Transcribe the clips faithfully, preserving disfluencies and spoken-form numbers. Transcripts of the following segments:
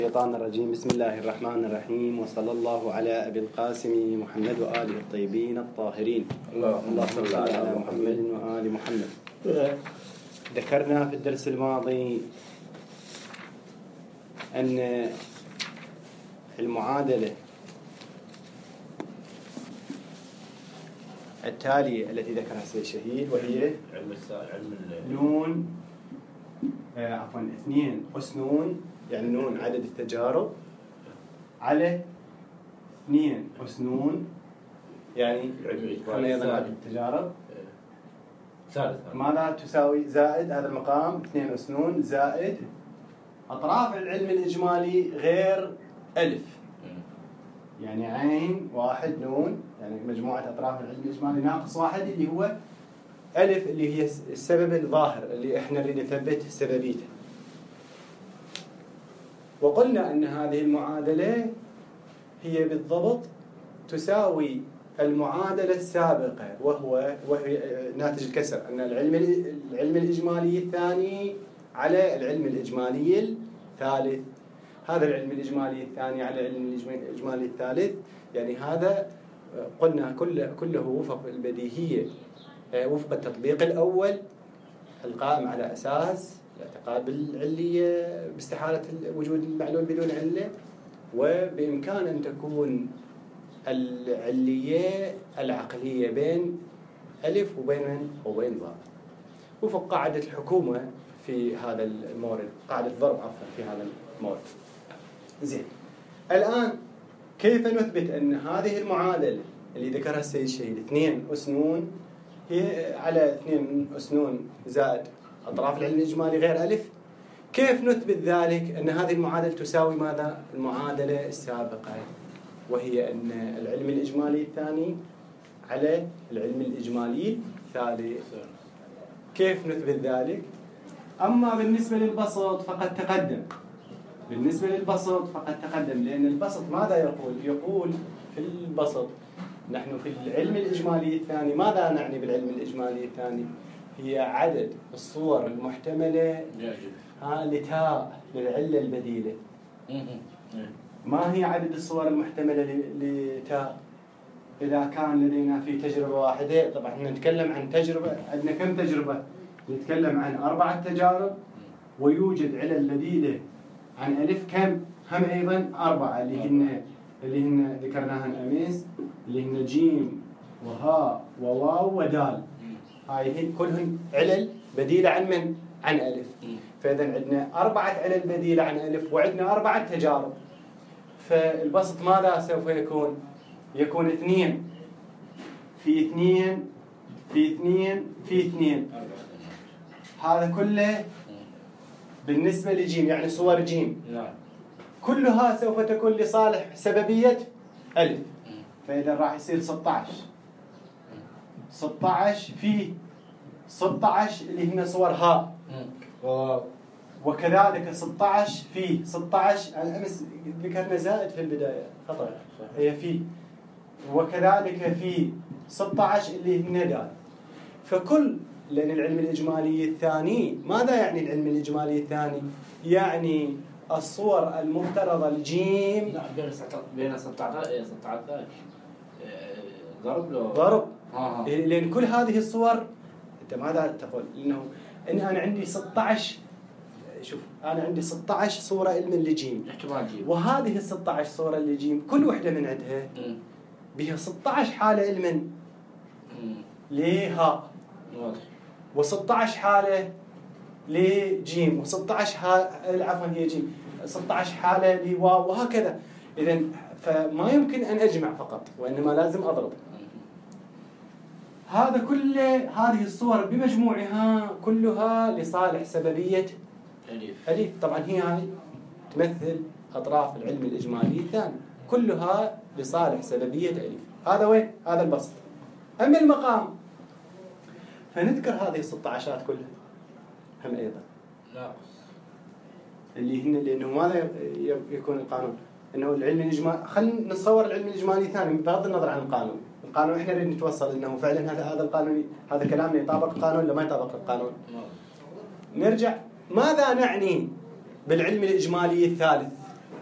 الشيطان الرجيم. بسم الله الرحمن الرحيم، وصلى الله على أبي القاسم محمد وآله الطيبين الطاهرين. اللهم صل على محمد وآل محمد. ذكرنا في الدرس الماضي أن المعادلة التالية التي ذكرها السيد الشهيد وهي علم علم نون آه عفوا اثنين أس نون، يعني نون عدد التجارب، على اثنين أس نون يعني هم أيضا عدد التجارب. ثالث ماذا تساوي؟ زائد هذا المقام اثنين أس نون زائد أطراف العلم الإجمالي غير ألف، يعني عين واحد نون، يعني مجموعة أطراف العلم الإجمالي ناقص واحد اللي هو ألف اللي هي السبب الظاهر اللي إحنا نريد نثبت سببيته. وقلنا أن هذه المعادلة هي بالضبط تساوي المعادلة السابقة، وهو وهي ناتج الكسر، أن العلم العلم الإجمالي الثاني على العلم الإجمالي الثالث. هذا العلم الإجمالي الثاني على العلم الإجمالي الثالث، يعني هذا قلنا كله كله وفق البديهية، وفق التطبيق الأول القائم على أساس الاعتقاد بالعلية باستحالة وجود المعلول بدون علة، وبإمكان أن تكون العلية العقلية بين ألف وبين وبين باء، وفق قاعدة الحكومة في هذا المورد، قاعدة ضرب عفوا في هذا المورد. زين، الآن كيف نثبت أن هذه المعادلة اللي ذكرها السيد الشهيد اثنين أس نون هي على اثنين أس نون زائد أطراف العلم الإجمالي غير ألف؟ كيف نثبت ذلك أن هذه المعادلة تساوي ماذا؟ المعادلة السابقة، وهي أن العلم الإجمالي الثاني على العلم الإجمالي الثالث. كيف نثبت ذلك؟ أما بالنسبة للبسط فقد تقدم بالنسبة للبسط فقد تقدم لأن البسط ماذا يقول؟ يقول في البسط نحن في العلم الإجمالي الثاني، ماذا نعني بالعلم الإجمالي الثاني؟ هي عدد الصور المحتملة ها لتاء للعلة البديلة. ما هي عدد الصور المحتملة لتاء؟ إذا كان لدينا في تجربة واحدة، طبعا احنا نتكلم عن تجربة، عندنا كم تجربة؟ نتكلم عن أربعة تجارب، ويوجد علل بديلة عن ألف كم؟ هم أيضا أربعة، اللي هن اللي هن ذكرناهن أمس، اللي هن جيم وهاء وواو ودال. هاي هن كلهن علل بديلة عن من؟ عن ألف. فإذا عندنا أربعة علل بديلة عن ألف، وعندنا أربعة تجارب. فالبسط ماذا سوف يكون؟ يكون اثنين في اثنين في اثنين في اثنين. هذا كله بالنسبة لجيم، يعني صور جيم كلها سوف تكون لصالح سببية ألف. فإذا راح يصير ستة عشر ستة عشر في ستة عشر اللي هن صور هاء، وكذلك ستة عشر في ستة عشر، أنا أمس ذكرنا زائد في البداية خطأ، هي في، وكذلك في ستة عشر اللي هن دال. فكل، لأن العلم الإجمالي الثاني ماذا يعني؟ العلم الإجمالي الثاني يعني الصور المفترضة الجيم بين ستة عشر ضرب له ضرب آه. لأن كل هذه الصور أنت ماذا تقول؟ إنه إن أنا عندي ستة عشر، شوف أنا عندي ستة عشر صورة علم لجيم، وهذه ال ستة عشر صورة لجيم كل وحدة من عندها بها ستة عشر حالة علما لها، وستة عشر حالة لجيم، وستة عشر حالة عفوا هي جيم، ستة عشر حالة لواو، وهكذا. إذن فما يمكن أن أجمع فقط، وإنما لازم أضرب. هذا كله، هذه الصور بمجموعها كلها لصالح سببية ألف. ألف. طبعا هي هاي تمثل أطراف العلم الإجمالي الثاني، كلها لصالح سببية ألف. هذا وين؟ هذا البسط. أما المقام فنذكر هذه الستة عشرات كلها هم أيضا ناقص، اللي هن لأنه ماذا يكون القانون؟ إنه العلم الإجمالي، خلينا نتصور العلم الإجمالي الثاني بغض النظر عن القانون. القانون إحنا نريد نتوصل إنه فعلا هذا هذا القانون، هذا كلامنا يطابق القانون ولا ما يطابق القانون؟ نرجع، ماذا نعني بالعلم الإجمالي الثالث؟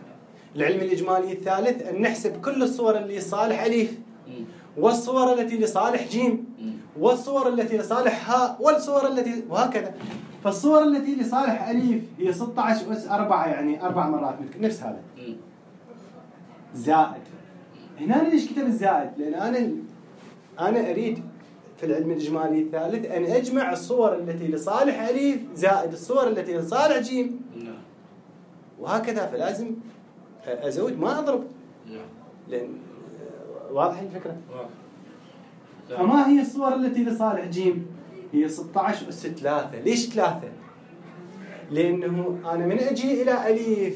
العلم الإجمالي الثالث أن نحسب كل الصور اللي لصالح ألف والصور التي لصالح جيم والصور التي لصالح هاء والصور التي وهكذا. فالصور التي لصالح ألف هي ستة عشر أس أربعة، يعني أربع مرات نفس هذا زائد. هنا أنا ليش كتب الزائد؟ لأن أنا أنا أريد في العلم الإجمالي الثالث أن أجمع الصور التي لصالح ألف زائد الصور التي لصالح جيم وهكذا. فلازم أزود ما أضرب، لأن واضح الفكرة؟ فما هي الصور التي لصالح جيم؟ هي ستة عشر أس ثلاثة. ليش ثلاثة؟ لأنه أنا من أجي إلى ألف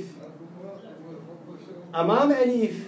أمام ألف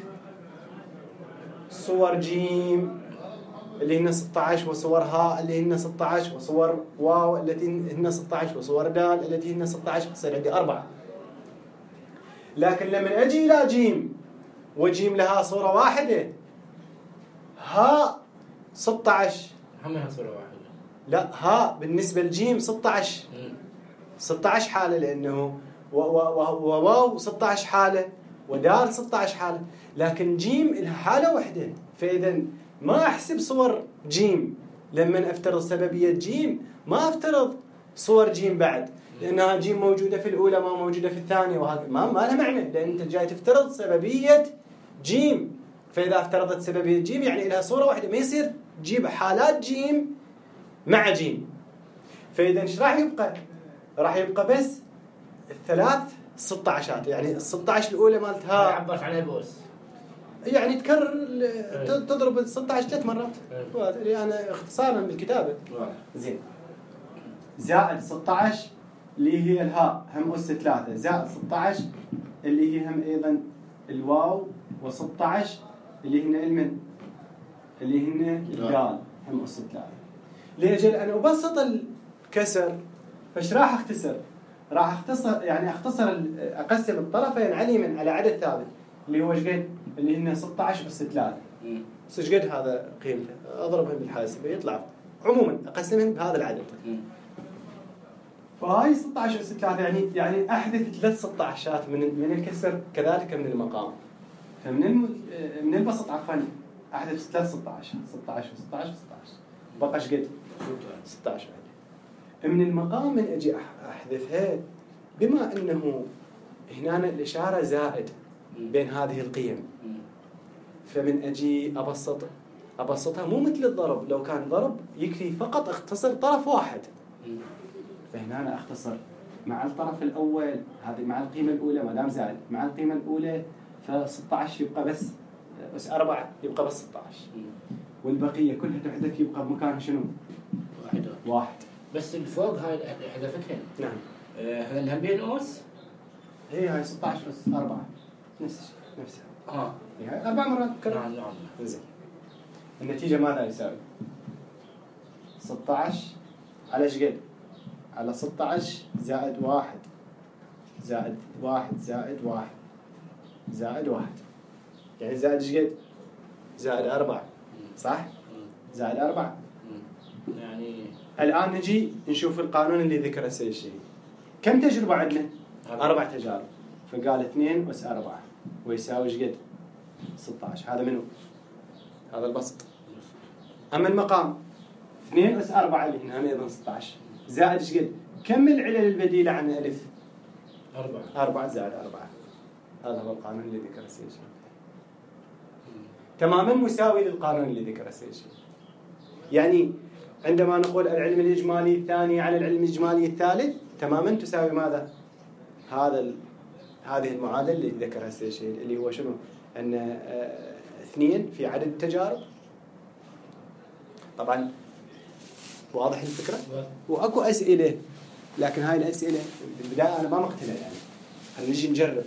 صور جيم اللي هن ستة عشر وصور هاء اللي هن ستة عشر وصور واو التي هن ستة عشر وصور دال التي هن ستة عشر، تصير عندي أربعة. لكن لما أجي إلى جيم وجيم لها صورة واحدة هاء ستة عشر، همها صورة واحدة. لا، هاء بالنسبة لجيم ستة عشر ستة عشر حالة، لأنه وواو ستة عشر حالة ودال ستة عشر حالة، لكن جيم لها حالة واحدة. فإذا ما أحسب صور جيم لما أفترض سببية جيم، ما أفترض صور جيم بعد، لأنها جيم موجودة في الأولى ما موجودة في الثانية، وهذا ما ما لها معنى، لأن أنت جاي تفترض سببية جيم. فإذا افترضت سببية جيم يعني لها صورة واحدة، ما يصير تجيب حالات جيم مع جيم. فإذا إيش راح يبقى؟ راح يبقى بس الثلاث ستة عشرات، يعني الستة عشر الأولى مالتها عبرت عنها بوس، يعني تكرر تضرب ال ستة عشر ثلاث مرات. هذا اللي أنا اختصارا بالكتابة. زين. زائد ستة عشر اللي هي الهاء هم أس ثلاثة، زائد ستة عشر اللي هي هم أيضا الواو، وستة عشر اللي هن المن اللي هن الدال هم أس ثلاثة. لأجل أن أبسط الكسر فايش راح أختصر؟ راح أختصر يعني أختصر أقسم الطرفين عليما على عدد ثابت اللي هو ايش قد؟ اللي هن ستة عشر أس ثلاثة. بس ايش قد هذا قيمته؟ أضربهم بالحاسبة يطلع. عموما أقسمهم بهذا العدد. فهاي ستة عشر أس ثلاثة يعني يعني أحذف ثلاث ستة عشرات من من الكسر كذلك من المقام. فمن الم... من البسط عفوا أحذف ثلاث ستة عشر ستة عشر ستة عشر ستة عشر بقى ايش قد؟ ستة عشر. من المقام من أجي أحذفها بما أنه هنا الإشارة زائد بين هذه القيم، فمن أجي أبسط أبسطها مو مثل الضرب. لو كان ضرب يكفي فقط اختصر طرف واحد، فهنا أنا أختصر مع الطرف الأول هذه مع القيمة الأولى ما دام زائد مع القيمة الأولى فستة عشر يبقى بس أس أربعة يبقى بس ستة عشر، والبقية كلها تحذف يبقى بمكانها شنو؟ واحد واحد. بس الفوق هاي حذفتهن. نعم. هذا آه الهمين أوس؟ هي هاي ستة عشر أس أربعة نفس نفسها. آه. هي أربع مرات كرر. نعم نعم. زين. النتيجة ماذا يساوي؟ ستة عشر على ايش قد؟ على ستة عشر زائد واحد زائد واحد زائد واحد زائد واحد، يعني زائد ايش قد؟ زائد أربعة، صح؟ زائد أربعة. يعني الآن نجي نشوف القانون اللي ذكره السيد الشهيد. كم تجربة عندنا؟ أربع تجارب. فقال اثنين أس أربعة ويساوي ايش قد؟ ستة عشر. هذا منو؟ هذا البسط. أما المقام اثنين أس أربعة اللي هنا أيضا ستة عشر زائد ايش قد؟ كم العلل البديلة عن ألف؟ أربعة. أربعة زائد أربعة. هذا هو القانون اللي ذكره السيد الشهيد. تماما مساوي للقانون اللي ذكره السيد الشهيد. يعني عندما نقول العلم الإجمالي الثاني على العلم الإجمالي الثالث تماما تساوي ماذا؟ هذا ال... هذه المعادلة اللي ذكرها السيد الشهيد اللي هو شنو؟ أن آه... اثنين في عدد التجارب. طبعا واضح الفكرة؟ وأكو أسئلة، لكن هاي الأسئلة بالبداية أنا ما مقتنع يعني. خلينا نجي نجرب،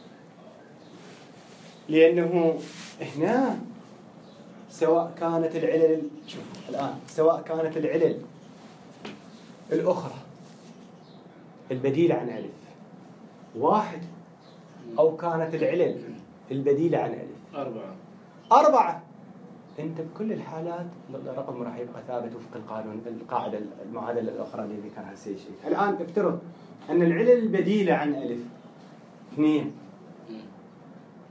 لأنه هنا سواء كانت العلل شوف الآن سواء كانت العلل الأخرى البديلة عن ألف واحد أو كانت العلل البديلة عن ألف أربعة أربعة، أنت بكل الحالات الرقم راح يبقى ثابت وفق القانون القاعدة المعادلة الأخرى اللي ذكرها السيد الشهيد. الآن افترض أن العلل البديلة عن ألف اثنين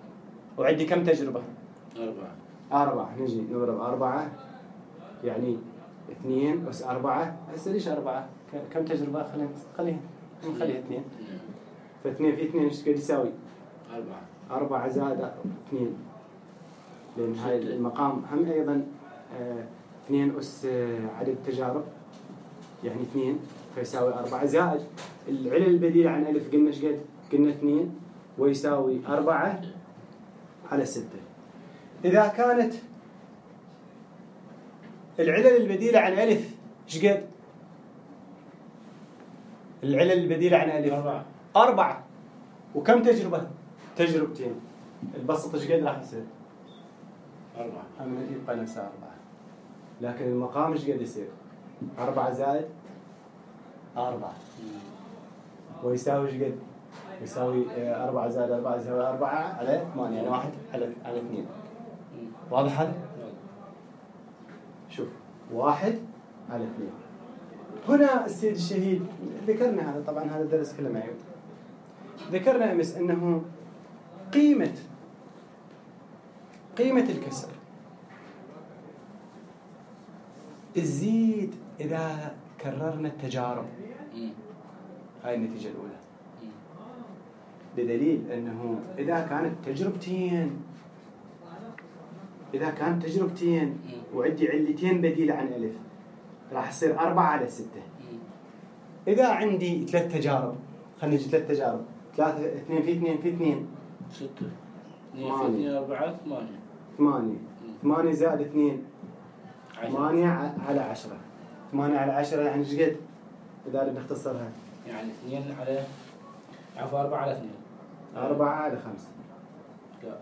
وعندي كم تجربة؟ أربعة. أربعة. نجي نضرب أربعة يعني اثنين أس أربعة. هسه ليش أربعة؟ كم تجربة؟ خلينا خليها نخليها اثنين. فاثنين في اثنين ايش قد يساوي؟ أربعة. أربعة زائد اثنين. لأن هاي المقام هم أيضا آه اثنين أس آه عدد التجارب يعني اثنين فيساوي أربعة زائد العلل البديلة عن ألف قلنا ايش قد؟ قلنا اثنين ويساوي أربعة على ستة. إذا كانت العلل البديلة عن ألف ايش قد؟ العلل البديلة عن ألف أربعة. أربعة. وكم تجربة؟ تجربتين. البسط ايش قد راح يصير؟ أربعة. هم يبقى نفسها أربعة. لكن المقام ايش قد يصير؟ أربعة زائد أربعة ويساوي ايش قد؟ يساوي أربعة زائد أربعة يساوي أربعة على ثمانية يعني واحد على على اثنين. واضح هذا؟ شوف واحد على اثنين. هنا السيد الشهيد ذكرنا هذا طبعا هذا الدرس كله معي. ذكرنا أمس أنه قيمة قيمة الكسر تزيد إذا كررنا التجارب. هاي النتيجة الأولى. بدليل أنه إذا كانت تجربتين إذا كانت تجربتين وعندي علتين بديلة عن ألف راح يصير أربعة على ستة. إذا عندي ثلاث تجارب خلينا نجي ثلاث تجارب ثلاثة اثنين في اثنين في اثنين ستة. اثنين في اثنين أربعة ثمانية. ثمانية. ثمانية زائد اثنين ثمانية على عشرة. ثمانية على عشرة يعني ايش قد؟ إذا نختصرها يعني اثنين على عفوا أربعة على اثنين. أربعة على خمسة. لا.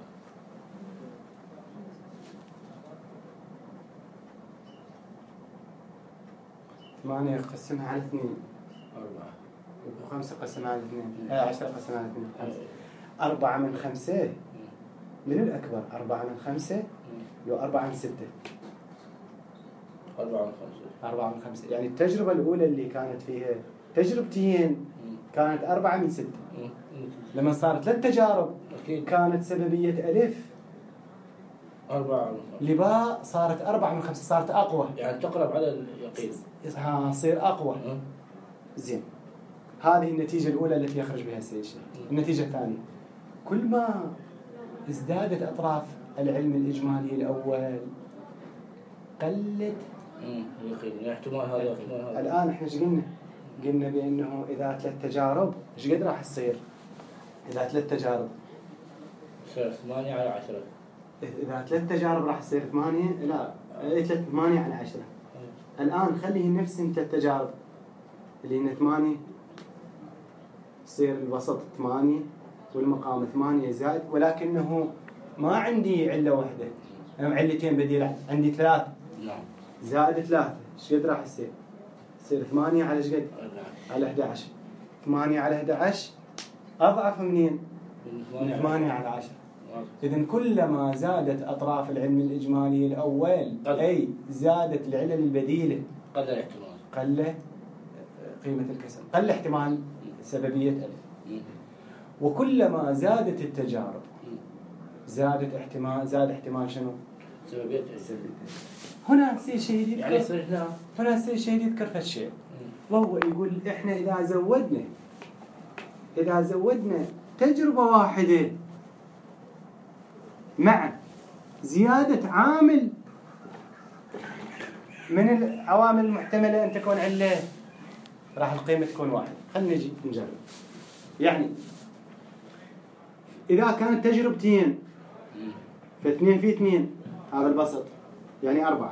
ثمانية قسمها على اثنين. أربعة. وخمسة قسمها على اثنين. آه عشرة قسمها على اثنين. خمسة. أربعة من خمسة. من الأكبر؟ أربعة من خمسة. يو أربعة من ستة. أربعة من خمسة. أربعة من خمسة. يعني التجربة الأولى اللي كانت فيها تجربتين كانت أربعة من ستة. لما صارت ثلاث تجارب أكيد. كانت سببية ألف أربعة من خمسة. لباء صارت أربعة من خمسة صارت أقوى. يعني تقرب على اليقين. ها صير أقوى. زين. هذه النتيجة الأولى التي يخرج بها السيد الشهيد. النتيجة الثانية كل ما ازدادت أطراف العلم الإجمالي الأول قلت اليقين. احتمال هذا احتمال هذا. الآن احنا ايش قلنا؟ قلنا بأنه إذا ثلاث تجارب ايش قد راح تصير؟ إذا ثلاث تجارب صار ثمانية على عشرة. إذا ثلاث تجارب راح تصير ثمانية لا ثلاث ثمانية على عشرة. الآن خليه نفس ثلاث تجارب اللي هن ثمانية يصير الوسط ثمانية والمقام ثمانية زائد ولكنه ما عندي علة واحدة علتين بديلة عندي ثلاث. نعم. زائد ثلاثة ايش قد راح يصير؟ يصير ثمانية على ايش قد؟ على أحد عشر. ثمانية على أحد عشر أضعف منين؟ من ثمانية على عشرة. إذن كلما زادت أطراف العلم الإجمالي الأول أي زادت العلل البديلة قل الاحتمال. قل قيمة الكسر قل احتمال سببية ألف. وكلما زادت التجارب زادت احتمال زاد احتمال شنو؟ سببية ألف. هنا السيد الشهيد يذكر يعني يصير هنا هنا السيد الشهيد يذكر في الشيء وهو يقول إحنا إذا زودنا إذا زودنا تجربة واحدة مع زيادة عامل من العوامل المحتملة أن تكون علة راح القيمة تكون واحد. خلينا نجي نجرب. يعني إذا كانت تجربتين فاثنين في اثنين هذا البسط يعني أربعة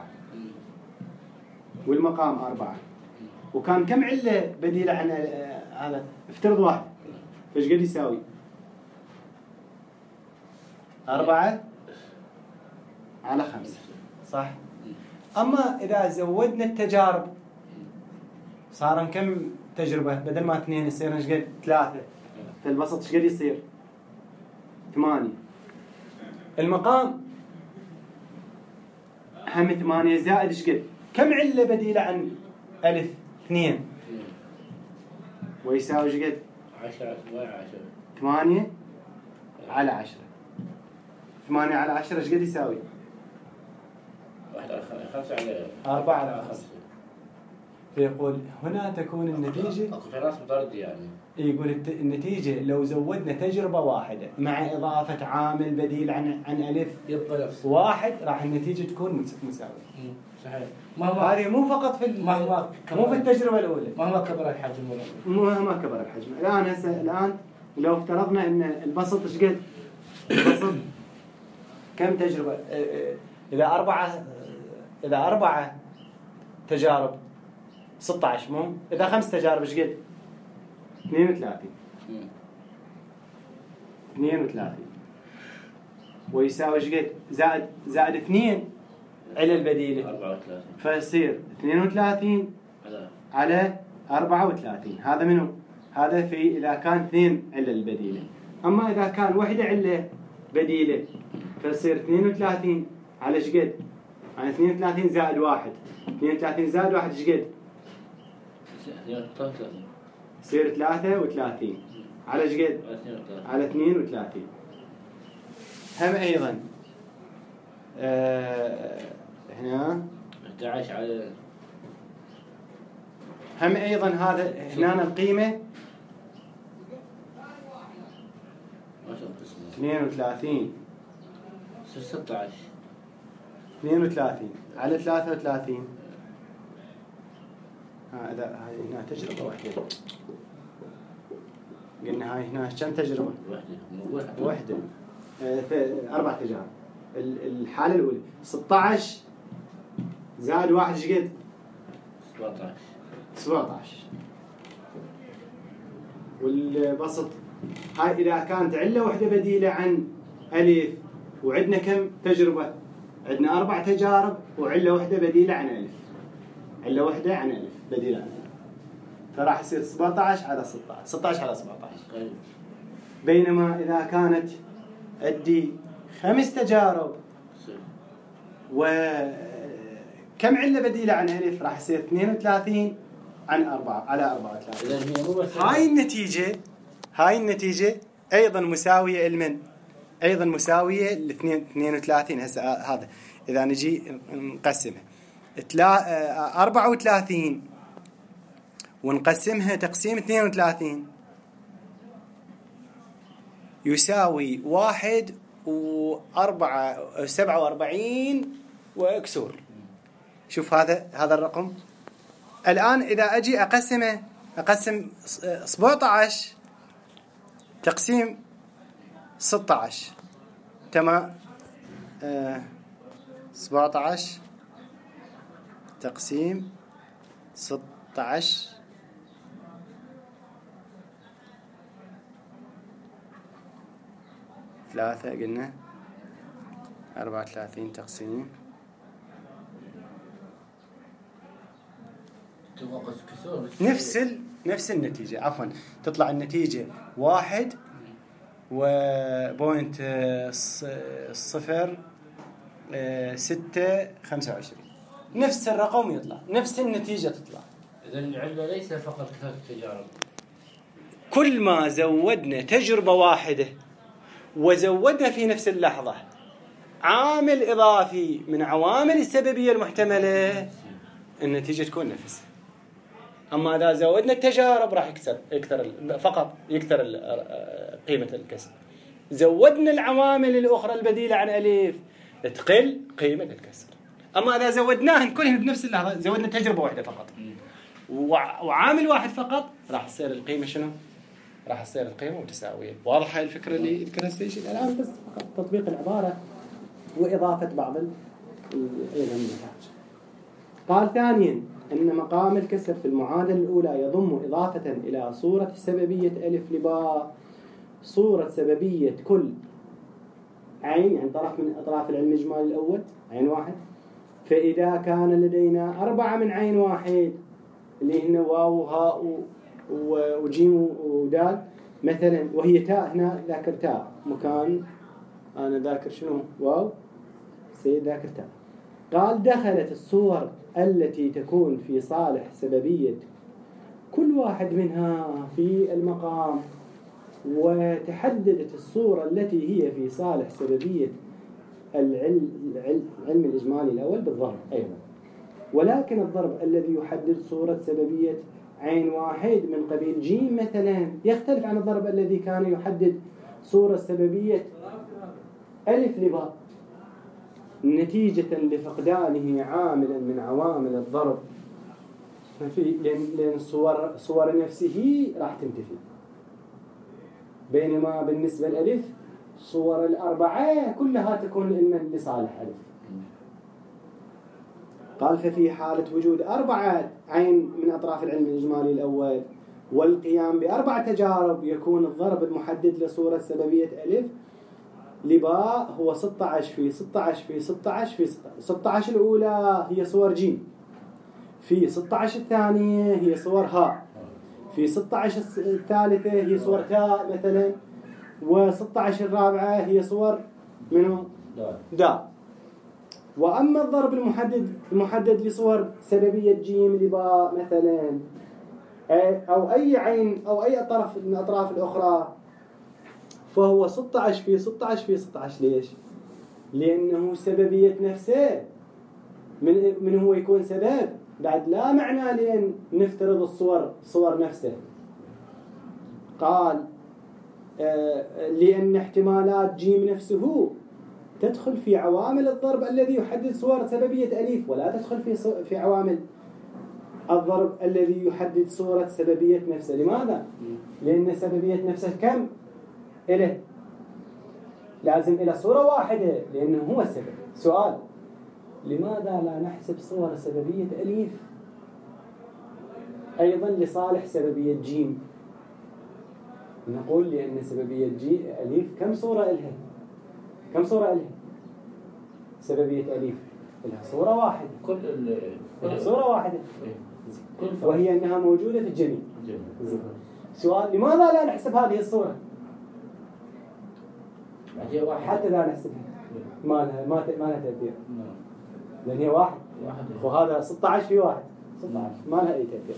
والمقام أربعة وكان كم علة بديلة عن هذا افترض واحد فايش قد يساوي؟ أربعة على خمسة صح؟ أما إذا زودنا التجارب صار كم تجربة بدل ما اثنين يصير ايش قد؟ ثلاثة. فالبسط ايش قد يصير؟ ثمانية. المقام هم ثمانية زائد ايش قد؟ كم علة بديلة عن ألف؟ اثنين. ويساوي ايش قد؟ عشرة ثمانية عشرة. ثمانية على عشرة. ثمانية على عشرة ايش قد يساوي؟ واحد على خمسة على أربعة على خمسة. فيقول هنا تكون النتيجة اكو في ناس مطردة يعني. يقول الت- النتيجة لو زودنا تجربة واحدة مع إضافة عامل بديل عن عن ألف يبقى نفس واحد راح النتيجة تكون مس- مساوية. صحيح. مهما هذه مو فقط في ال- مهما مو في التجربة الأولى. مهما كبر الحجم ولا مهما كبر الحجم. الآن هسه الآن لو افترضنا أن البسط ايش قد؟ البسط كم تجربة؟ اه، اه، إذا أربعة إذا أربعة تجارب ستة عشر مو؟ إذا خمس تجارب ايش قد؟ اثنين وثلاثين. اثنين وثلاثين ويساوي ايش قد؟ زائد زائد اثنين على البديلة أربعة وثلاثين. فيصير اثنين وثلاثين على على أربعة وثلاثين. هذا منو؟ هذا في إذا كان اثنين علة البديلة. أما إذا كان وحدة علة بديلة فيصير اثنين وثلاثين على ايش قد؟ يعني اثنين وثلاثين زائد واحد. اثنين وثلاثين زائد واحد ايش قد؟ يصير ثلاثة وثلاثين على ايش قد؟ على اثنين وثلاثين. هم أيضا آه هنا أحد عشر على هم أيضا هذا هنا القيمة ما شاء الله اثنين وثلاثين ستة عشر اثنين وثلاثين على ثلاثة وثلاثين. ها إذا هاي هنا تجربة واحدة قلنا هاي هنا كم تجربة؟ واحدة واحدة آه ث- أربع تجارب. ال- الحالة الأولى ستة عشر زائد واحد ايش قد؟ سبعة عشر. سبعة عشر. والبسط هاي إذا كانت علة واحدة بديلة عن ألف وعندنا كم تجربة؟ عندنا أربع تجارب وعلة واحدة بديلة عن ألف. علة واحدة عن ألف بديلة عن ألف. فراح يصير سبعة عشر على ستة عشر. ستة عشر على سبعة عشر. طيب. بينما إذا كانت عندي خمس تجارب وكم علة بديلة عن ألف راح يصير اثنين وثلاثين عن أربعة على أربعة وثلاثين. إذا هي مو بس هاي النتيجة هاي النتيجة أيضا مساوية لمن؟ أيضا مساوية لاثنين اثنين وثلاثين. هسه هذا إذا نجي نقسمها تلا أربعة وثلاثين ونقسمها تقسيم اثنين وثلاثين يساوي واحد وأربعة سبعة وأربعين وأكسور. شوف هذا هذا الرقم. الآن إذا أجي أقسمه أقسم سبعة عشر تقسيم ستة عشر تمام. آه سبعة عشر تقسيم ستة عشر ثلاثة قلنا أربعة وثلاثين تقسيم نفس ال... نفس النتيجة. عفوا تطلع النتيجة واحد وبوينت صفر ستة خمسة وعشرين. نفس الرقم يطلع نفس النتيجة تطلع. إذا العلة ليس فقط كثرة التجارب. كل ما زودنا تجربة واحدة وزودنا في نفس اللحظة عامل إضافي من عوامل السببية المحتملة النتيجة تكون نفسها. أما إذا زودنا التجارب راح يكسر يكثر فقط يكثر قيمة الكسر. زودنا العوامل الأخرى البديلة عن ألف تقل قيمة الكسر. أما إذا زودناهن كلهن بنفس اللحظة زودنا تجربة واحدة فقط وعامل واحد فقط راح تصير القيمة شنو؟ راح تصير القيمة متساوية. واضحة الفكرة اللي ذكرها ستيشن الآن؟ بس فقط تطبيق العبارة وإضافة بعض النتائج. قال ثانيا أن مقام الكسر في المعادلة الأولى يضم إضافة إلى صورة سببية ألف لباء صورة سببية كل عين يعني طرف من أطراف العلم الإجمالي الأول عين واحد. فإذا كان لدينا أربعة من عين واحد اللي هن واو وهاء وجيم ودال مثلا وهي تاء هنا ذاكر تاء مكان أنا ذاكر شنو واو سيد ذاكر تاء. قال دخلت الصور التي تكون في صالح سببية كل واحد منها في المقام وتحددت الصورة التي هي في صالح سببية العلم, العلم الإجمالي الأول بالضرب أيضا، ولكن الضرب الذي يحدد صورة سببية عين واحد من قبيل جيم مثلا يختلف عن الضرب الذي كان يحدد صورة سببية ألف لباء نتيجة لفقدانه عاملا من عوامل الضرب، ففي لأن صور صور نفسه راح تنتفي، بينما بالنسبة لألف صور الأربعة كلها تكون علما لصالح ألف. قال ففي حالة وجود أربعة عين من أطراف العلم الإجمالي الأول والقيام بأربع تجارب يكون الضرب المحدد لصورة سببية ألف لباء هو ستة عشر في ستة عشر في ستة عشر في ستة عشر. ستة عشر الأولى هي صور جيم، في ستة عشر الثانية هي صور هاء، في ستة عشر الثالثة هي صور تاء مثلا، و16 الرابعة هي صور منه داء. وأما الضرب المحدد المحدد لصور سببية جيم لباء مثلا أو أي عين أو أي طرف من الأطراف الأخرى فهو ستة عشر في ستة عشر في ستة عشر. ليش؟ لأنه سببية نفسه من من هو يكون سبب بعد لا معنى لأن نفترض الصور صور نفسه. قال آه لأن احتمالات جيم نفسه تدخل في عوامل الضرب الذي يحدد صور سببية أليف، ولا تدخل في في عوامل الضرب الذي يحدد صورة سببية نفسه. لماذا؟ لأن سببية نفسه كم؟ إله لازم إلى صورة واحدة لأنه هو السبب. سؤال: لماذا لا نحسب صور سببية أليف أيضا لصالح سببية جيم؟ نقول لأن سببية جي أليف كم صورة إلها؟ كم صورة إلها؟ سببية أليف إلها صورة واحدة، كل إلها صورة واحدة وهي أنها موجودة في الجميع. سؤال: لماذا لا نحسب هذه الصورة؟ حتى لا نحسبها ما لها ما ما لها تأثير لأن هي واحد، وهذا ستة عشر في واحد ستة عشر ما لها أي تأثير.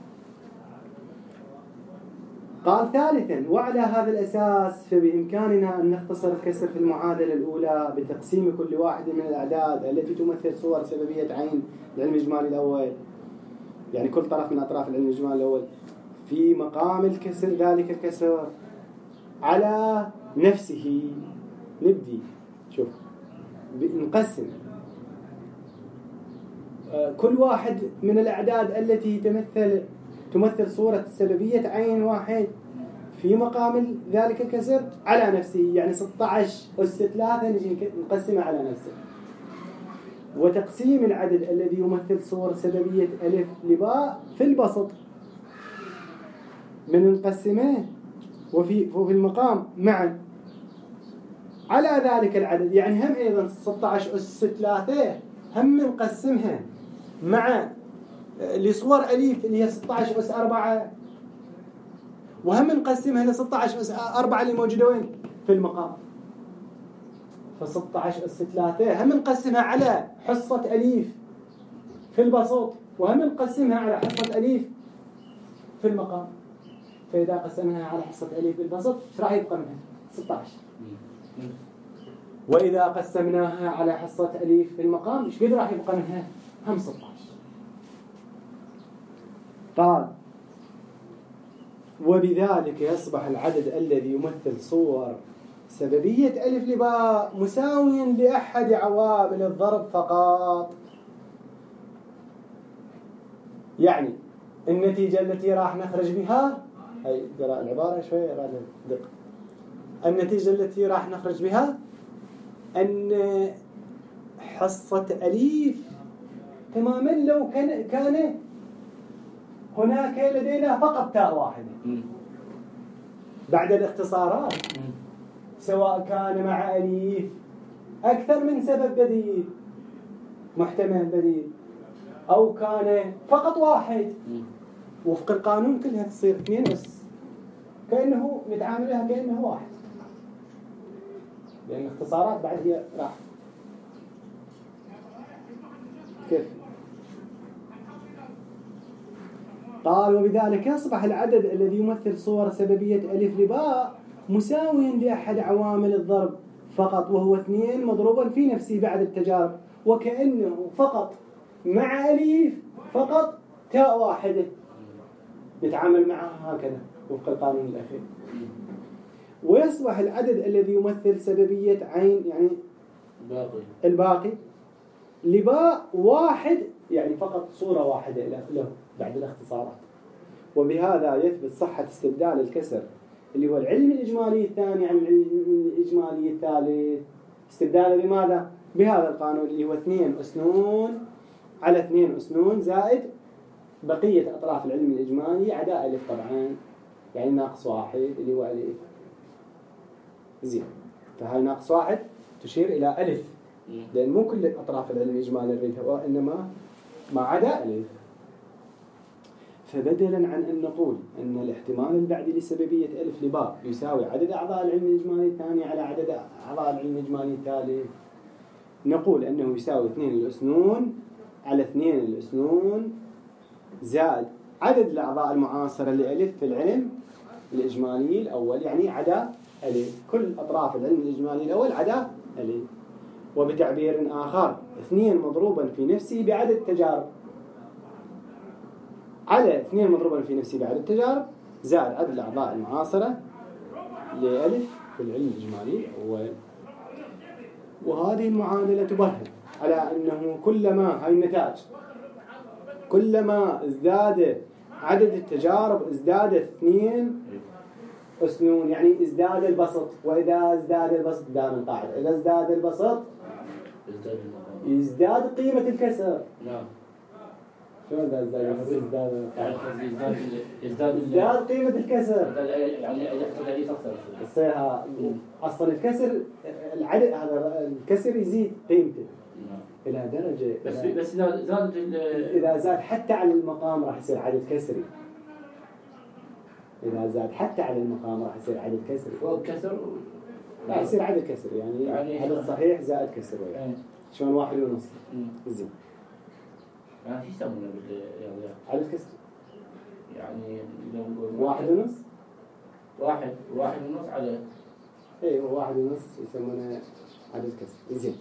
قال ثالثا: وعلى هذا الأساس فبإمكاننا أن نختصر الكسر في المعادلة الأولى بتقسيم كل واحد من الأعداد التي تمثل صور سببية عين العلم الإجمالي الأول، يعني كل طرف من أطراف العلم الإجمالي الأول في مقام الكسر ذلك الكسر على نفسه. نبدي شوف نقسم كل واحد من الأعداد التي تمثل تمثل صورة سببية عين واحد في مقام ذلك الكسر على نفسه، يعني ستة عشر أس ثلاثة نجي نقسمها على نفسه. وتقسيم العدد الذي يمثل صور سببية ألف لباء في البسط من نقسمه وفي وفي المقام معا على ذلك العدد، يعني هم أيضا ستة عشر أس ثلاثة هم نقسمها مع لصور أليف اللي هي ستة عشر أس أربعة، وهم نقسمها ل ستة عشر أس أربعة اللي موجودة وين؟ في المقام. ف16 أس ثلاثة هم نقسمها على حصة أليف في البسط، وهم نقسمها على حصة أليف في المقام. فإذا قسمناها على حصة أليف في البسط ايش راح يبقى منها؟ ستة عشر. وإذا قسمناها على حصة أليف في المقام ايش قد راح يبقى منها؟ هم ستة عشر. قال: وبذلك يصبح العدد الذي يمثل صور سببية ألف لباء مساويا لأحد عوامل الضرب فقط. يعني النتيجة التي راح نخرج بها، هاي قراءة العبارة شوية بعد دقة. النتيجة التي راح نخرج بها أن حصة أليف تماما لو كان كان هناك لدينا فقط تاء واحدة بعد الاختصارات، سواء كان مع أليف أكثر من سبب بديل محتمل بديل أو كان فقط واحد. وفق القانون كلها تصير اثنين أس، كأنه نتعاملها كأنه واحد، لأن الاختصارات بعد هي راح كيف. قال: وبذلك يصبح العدد الذي يمثل صور سببية ألف لباء مساويا لأحد عوامل الضرب فقط، وهو اثنين مضروبا في نفسه بعد التجارب، وكأنه فقط مع أليف فقط تاء واحدة نتعامل معها هكذا وفق القانون الأخير. ويصبح العدد الذي يمثل سببية عين يعني باقي الباقي لباء واحد، يعني فقط صورة واحدة له بعد الاختصارات. وبهذا يثبت صحة استبدال الكسر اللي هو العلم الإجمالي الثاني عن العلم الإجمالي الثالث. استبداله بماذا؟ بهذا القانون اللي هو اثنين أسنون على اثنين أسنون زائد بقية أطراف العلم الإجمالي عدا ألف طبعا، يعني ناقص واحد اللي هو ألف. زين، فهاي ناقص واحد تشير إلى ألف، لأن مو كل أطراف العلم الإجمالي نريدها وإنما ما عدا ألف. فبدلا عن أن نقول أن الاحتمال البعدي لسببية ألف لباء يساوي عدد أعضاء العلم الإجمالي الثاني على عدد أعضاء العلم الإجمالي الثالث، نقول أنه يساوي اثنين الأسنون على اثنين الأسنون زائد عدد الأعضاء المعاصرة لألف في العلم الإجمالي الأول، يعني عدا ألف، كل أطراف العلم الإجمالي الأول عدا ألف. وبتعبير آخر اثنين مضروبا في نفسه بعدد التجارب على اثنين مضروبا في نفسه بعدد التجارب زائد عدد الأعضاء المعاصرة لألف في العلم الإجمالي الأول. وهذه المعادلة تبرهن على أنه كلما هاي النتائج كلما ازداد عدد التجارب ازداد اثنين أسنون، يعني ازداد البسط، وإذا ازداد البسط دام القاعدة، إذا ازداد البسط يزداد قيمة الكسر. نعم. شو ازداد البسط؟ ازداد يزداد ازداد قيمة الكسر، يعني يحصل عليه أكثر. يصير أصلا الكسر العدد هذا الكسر يزيد قيمته إلى درجة، بس بس إذا زادت إذا زاد حتى على المقام راح يصير عدد كسري. إذا زاد حتى على المقام راح يصير عدد كسري. فوق كسر راح يصير عدد كسري، يعني, يعني عدد صحيح زائد كسر يعني. شلون واحد ونص زين. يعني شو يسمونه بالرياضيات؟ عدد كسر. يعني واحد ونص. واحد واحد ونص عدد. إيه واحد ونص يسمونه عدد كسر. زين.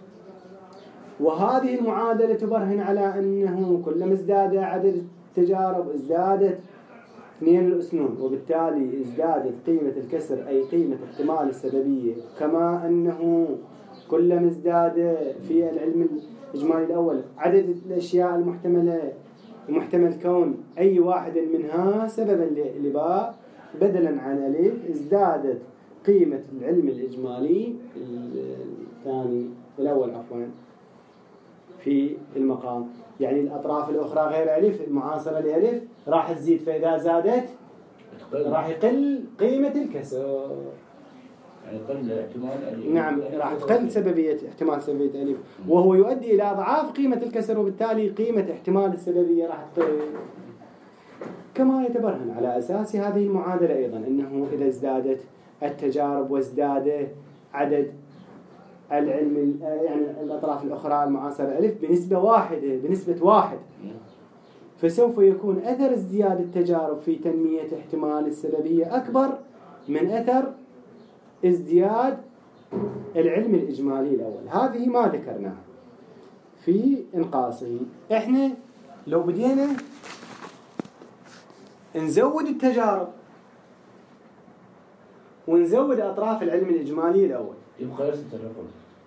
وهذه المعادلة تبرهن على أنه كلما ازداد عدد التجارب ازدادت اثنين الأسنون، وبالتالي ازدادت قيمة الكسر أي قيمة احتمال السببية، كما أنه كلما ازداد في العلم الإجمالي الأول عدد الأشياء المحتملة محتمل كون أي واحد منها سببا لباء بدلا عن ألف، ازدادت قيمة العلم الإجمالي الثاني الأول عفوا في المقام، يعني الأطراف الأخرى غير ألف المعاصرة لألف راح تزيد، فإذا زادت راح يقل قيمة الكسر، يعني يقل احتمال. نعم راح تقل سببية احتمال سببية ألف، وهو يؤدي إلى أضعاف قيمة الكسر، وبالتالي قيمة احتمال السببية راح تقل. كما يتبرهن على أساس هذه المعادلة أيضا أنه إذا ازدادت التجارب وازداد عدد العلم يعني الأطراف الأخرى المعاصرة ألف بنسبة واحدة بنسبة واحد، فسوف يكون أثر ازدياد التجارب في تنمية احتمال السببية أكبر من أثر ازدياد العلم الإجمالي الأول. هذه ما ذكرناها في إنقاصه. إحنا لو بدينا نزود التجارب ونزود أطراف العلم الإجمالي الأول يبقى يرسل الرقم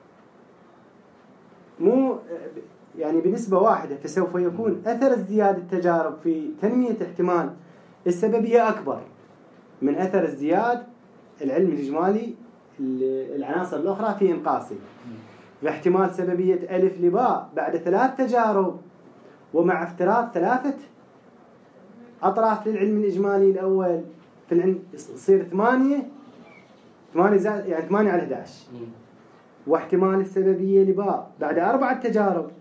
مو يعني بنسبة واحدة، فسوف يكون أثر ازدياد التجارب في تنمية احتمال السببية أكبر من أثر ازدياد العلم الإجمالي العناصر الأخرى في إنقاصه. فاحتمال سببية ألف لباء بعد ثلاث تجارب ومع افتراض ثلاثة أطراف للعلم الإجمالي الأول في العلم يصير ثمانية ثمانية زائد يعني ثمانية على أحد عشر. واحتمال السببية لباء بعد أربعة تجارب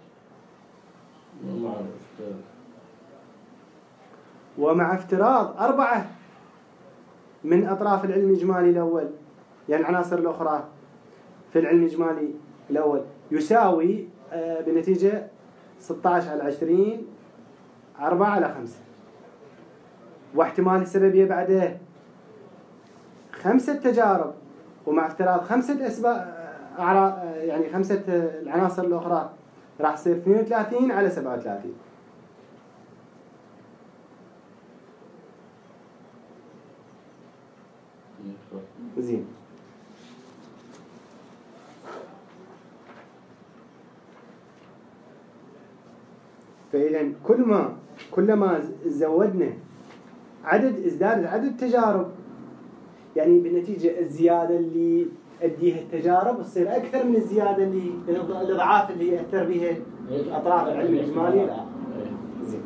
ومع افتراض أربعة من أطراف العلم الإجمالي الأول يعني العناصر الأخرى في العلم الإجمالي الأول يساوي بنتيجة ستة عشر على عشرين أربعة على خمسة. واحتمال السببية بعده خمسة تجارب ومع افتراض خمسة أسباب يعني خمسة العناصر الأخرى راح يصير اثنين وثلاثين على سبعة وثلاثين. زين. فإذا كل ما كلما زودنا عدد ازداد عدد التجارب، يعني بالنتيجة الزيادة اللي أديها التجارب تصير أكثر من الزيادة اللي الأضعاف اللي يأثر بها أطراف العلم الإجمالي الآخر. زين.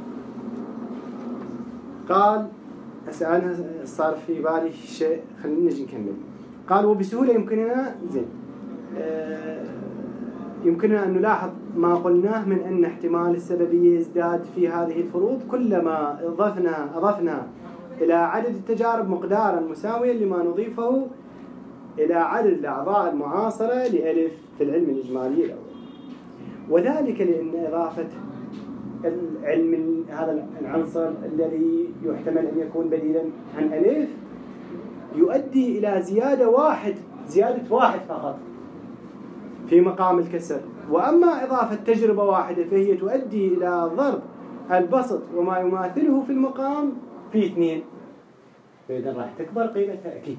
قال أسألنا صار في بالي شيء، خلينا نجي نكمل. قال وبسهولة يمكننا زين آه يمكننا أن نلاحظ ما قلناه من أن احتمال السببية يزداد في هذه الفروض كلما أضفنا أضفنا إلى عدد التجارب مقدارا مساويا لما نضيفه إلى عدد الأعضاء المعاصرة لألف في العلم الإجمالي الأول. وذلك لأن إضافة العلم هذا العنصر الذي يحتمل أن يكون بديلا عن ألف يؤدي إلى زيادة واحد زيادة واحد فقط في مقام الكسر. وأما إضافة تجربة واحدة فهي تؤدي إلى ضرب البسط وما يماثله في المقام في اثنين، فإذا راح تكبر قيمتها أكيد.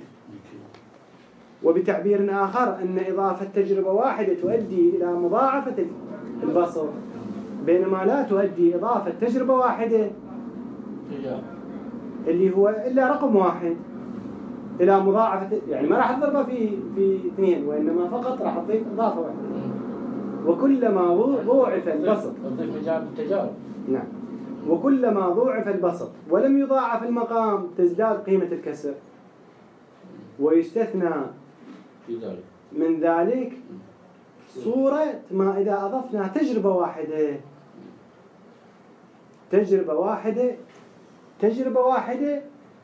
وبتعبير آخر أن إضافة تجربة واحدة تؤدي إلى مضاعفة البسط، بينما لا تؤدي إضافة تجربة واحدة اللي هو إلا رقم واحد إلى مضاعفة، يعني ما راح تضربها في في اثنين وإنما فقط راح تضيف إضافة واحدة. وكلما ضوعف البسط تضيف التجارب. نعم. وكلما ضوعف البسط ولم يضاعف المقام تزداد قيمة الكسر. ويستثنى من ذلك صورة ما إذا أضفنا تجربة واحدة تجربة واحدة تجربة واحدة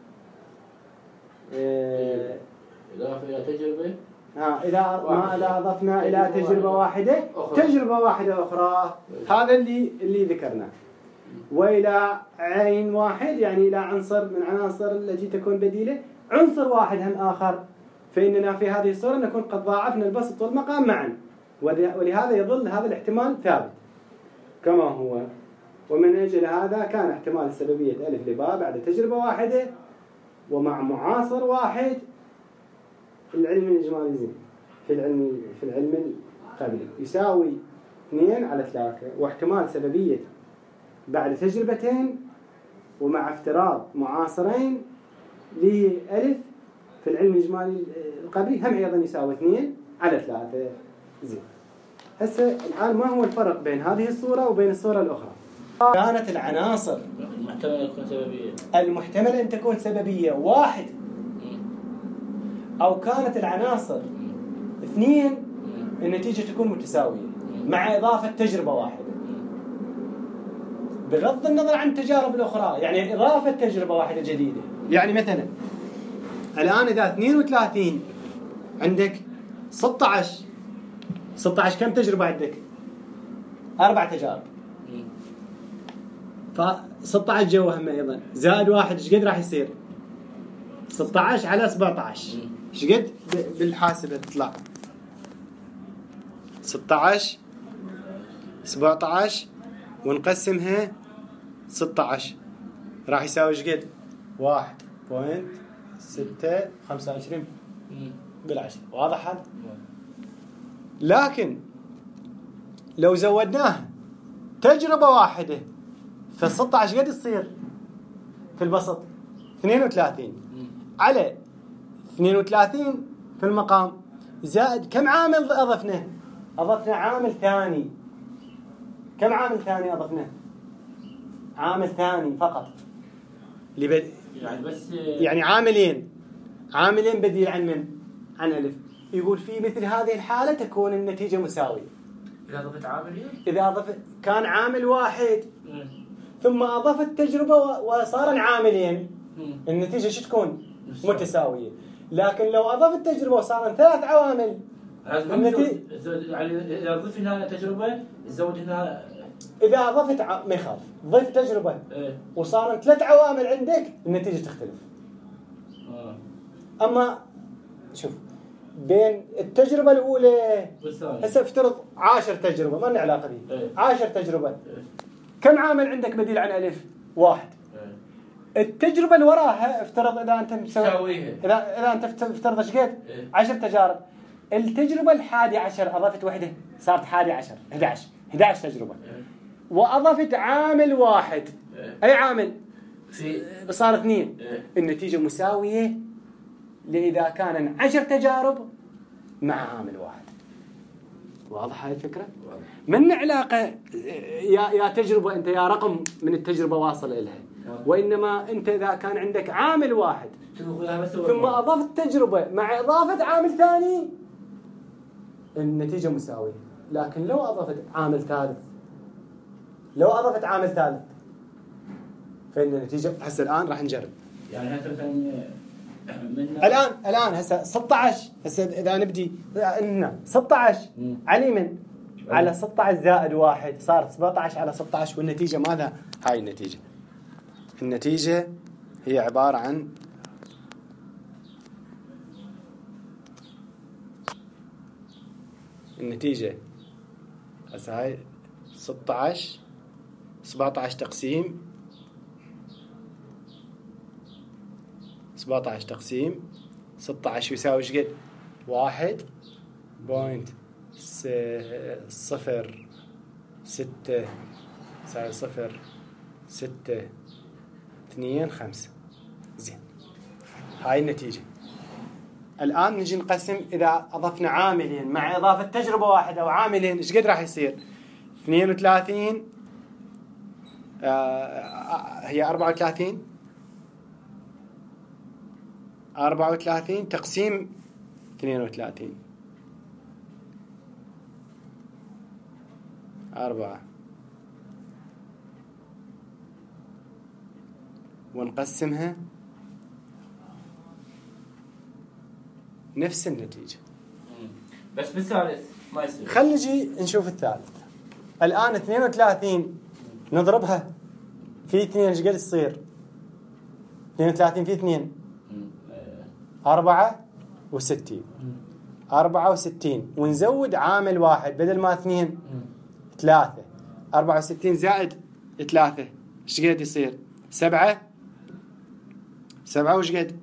إيه إضافة إلى تجربة ها إذا ما إذا أضفنا إلى تجربة واحدة تجربة واحدة أخرى، هذا اللي اللي ذكرناه. وإلى عين واحد يعني إلى عنصر من عناصر التي تكون بديلة عنصر واحد هم آخر، فإننا في هذه الصورة نكون قد ضاعفنا البسط والمقام معا، ولهذا يظل هذا الاحتمال ثابت كما هو. ومن أجل هذا كان احتمال السببية ألف لباء بعد تجربة واحدة ومع معاصر واحد العلم الإجمالي زين في العلم في العلم القبلي يساوي اثنين على ثلاثة، واحتمال سببية بعد تجربتين ومع افتراض معاصرين لألف في العلم الإجمالي القبلي هم أيضا يساوي اثنين على ثلاثة. زين. هسه الآن ما هو الفرق بين هذه الصورة وبين الصورة الأخرى؟ كانت العناصر المحتمل أن تكون سببية المحتمل أن تكون سببية واحد، أو كانت العناصر اثنين النتيجة تكون متساوية مع إضافة تجربة واحدة بغض النظر عن التجارب الأخرى، يعني إضافة تجربة واحدة جديدة. يعني مثلا الآن إذا اثنين وثلاثين عندك ستة عشر ستة عشر كم تجربة عندك؟ أربع تجارب، ف ستة عشر جوهم أيضا زائد واحد إيش قد راح يصير؟ ستة عشر على سبعة عشر إيش قد بالحاسبة تطلع؟ ستة عشر سبعة عشر ونقسمها ستة عشر راح يساوي إيش قد؟ واحد بوينت ستة خمسة وعشرين بالعشرة. واضح هذا؟ لكن لو زودناها تجربة واحدة فالستة عشر قد تصير في البسط؟ اثنين وثلاثين على اثنين وثلاثين في المقام زائد كم عامل أضفناه؟ أضفنا عامل ثاني. كم عامل ثاني أضفناه؟ عامل ثاني فقط لبد... يعني بس يعني عاملين عاملين بديل عن من؟ عن ألف. يقول في مثل هذه الحالة تكون النتيجة مساوية. إذا أضفت عاملين؟ إذا أضفت كان عامل واحد م. ثم أضفت تجربة وصار عاملين م. النتيجة شو تكون؟ متساوية. لكن لو أضفت تجربة وصار ثلاث عوامل النتيجة يعني إذا أضفنا تجربة زود هنا. إذا أضفت ع... ما يخالف ضيف تجربة إيه؟ وصار ثلاث عوامل عندك النتيجة تختلف. آه. أما شوف بين التجربة الأولى والثانية. هسه افترض عاشر تجربة ما لنا علاقة به. إيه. عاشر تجربة. إيه. كم عامل عندك بديل عن ألف؟ واحد. إيه. التجربة اللي وراها افترض إذا أنت مسوي تساويها. إذا إذا أنت افترض ايش قد؟ إيه. عشر تجارب. التجربة الحادي عشر أضفت وحدة صارت حادي عشر إحدى عشر إحدى عشر تجربة. إيه. وأضفت عامل واحد. إيه. أي عامل؟ في صار اثنين. إيه. النتيجة مساوية لإذا كان عشر تجارب مع عامل واحد. واضح هاي الفكرة؟ من علاقة يا يا تجربة أنت يا رقم من التجربة واصل إلها، وإنما أنت إذا كان عندك عامل واحد ثم أضفت تجربة مع إضافة عامل ثاني النتيجة مساوية. لكن لو أضفت عامل ثالث لو أضفت عامل ثالث فإن النتيجة هسه الآن راح نجرب. يعني هسه مثلا من الآن الآن هسه ستة عشر هسه إذا نبدي هنا ستة عشر على من على ستة عشر زائد واحد صار سبعة عشر على ستة عشر والنتيجة ماذا؟ هاي النتيجة. النتيجة هي عبارة عن النتيجة هسه هاي ستة عشر سبعة عشر تقسيم سبعة عشر تقسيم ستة عشر يساوي ايش قد؟ واحد بوينت صفر ستة يساوي صفر ستة اثنين خمسة. زين هاي النتيجة. الآن نجي نقسم إذا أضفنا عاملين مع إضافة تجربة واحدة أو عاملين إيش قد راح يصير؟ اثنين وثلاثين آه هي أربعة وثلاثين أربعة وثلاثين تقسيم اثنين وثلاثين أربعة ونقسمها نفس النتيجة. بس بالثالث ما يصير. خلينا نجي نشوف الثالث. الآن اثنين وثلاثين نضربها في اثنين ايش قد تصير؟ اثنين وثلاثين في اثنين أربعة وستين أربعة وستين ونزود عامل واحد بدل ما اثنين ثلاثة. أربعة وستين زائد ثلاثة ايش قد يصير؟ سبعة. سبعة وش قد؟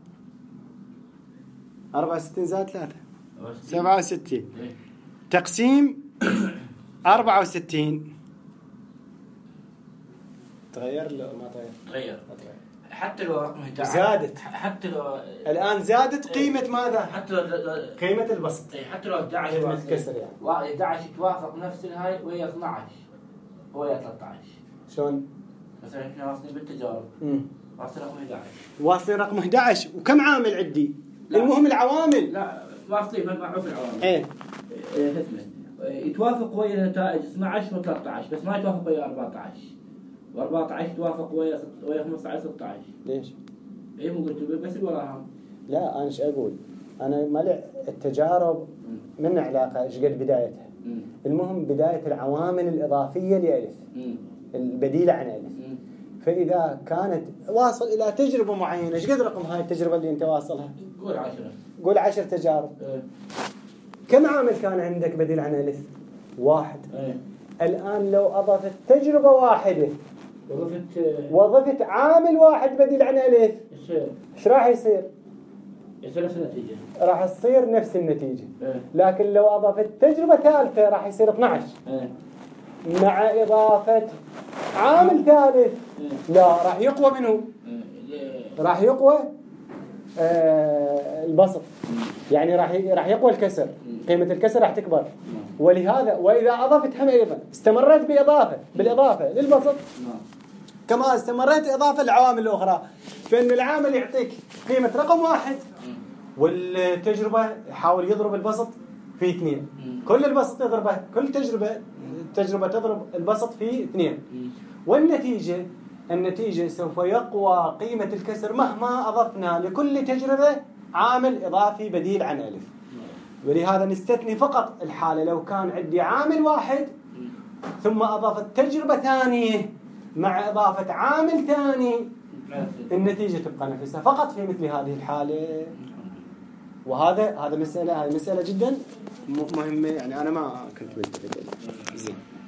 أربعة وستين زائد ثلاثة سبعة وستين تقسيم أربعة وستين. تغير لو ما تغير؟ تغير. حتى لو رقم احد عشر زادت. حتى لو الآن زادت قيمة ماذا؟ حتى لو قيمة البسط. حتى لو احد عشر قيمة الكسر يعني. احد عشر توافق نفس الهاي وهي اثنا عشر وهي ثلاثة عشر. شلون؟ مثلا احنا واصلين بالتجارب. امم واصل رقم احد عشر. واصلين رقم احد عشر وكم عامل عندي؟ المهم العوامل. لا واصلين معروف العوامل. ايه ايه يتوافق ويا النتائج اثنا عشر وثلاثة عشر بس ما يتوافق ويا أربعة عشر. وأربعة عشر توافق ويا ويا خمسة عشر ستة عشر. ليش؟ ايه مو قلت بس وراها. لا انا ايش اقول؟ انا ملع التجارب من علاقه ايش قد بدايتها. مم. المهم بدايه العوامل الاضافيه لالف مم. البديله عن الف. مم. فاذا كانت واصل الى تجربه معينه ايش قد رقم هاي التجربه اللي انت واصلها؟ قول عشرة. قول عشر تجارب. ايه. كم عامل كان عندك بديل عن الف؟ واحد. ايه. الان لو اضفت تجربه واحده وظفت وضفت عامل واحد بديل عن الف ايش ايش راح يصير؟ يصير نفس النتيجة. راح تصير نفس النتيجه. ايه. لكن لو اضفت تجربه ثالثه راح يصير اثنا عشر ايه. مع اضافه عامل ثالث. ايه. لا راح يقوى منه. ايه. راح يقوى آه البسط. يعني راح راح يقوى الكسر. قيمه الكسر راح تكبر. ولهذا واذا اضفت هم ايضا استمرت باضافه بالاضافه للبسط كما استمرت اضافه العوامل الاخرى فان العامل يعطيك قيمه رقم واحد والتجربه يحاول يضرب البسط في اثنين. كل البسط يضربه كل تجربه التجربه تضرب البسط في اثنين. والنتيجه النتيجه سوف يقوى قيمه الكسر مهما اضفنا لكل تجربه عامل اضافي بديل عن الف. ولهذا نستثني فقط الحالة لو كان عندي عامل واحد ثم أضافت تجربة ثانية مع إضافة عامل ثاني النتيجة تبقى نفسها فقط في مثل هذه الحالة. وهذا هذا مسألة هذه مسألة جدا مهمة، يعني أنا ما كنت متفق. زين.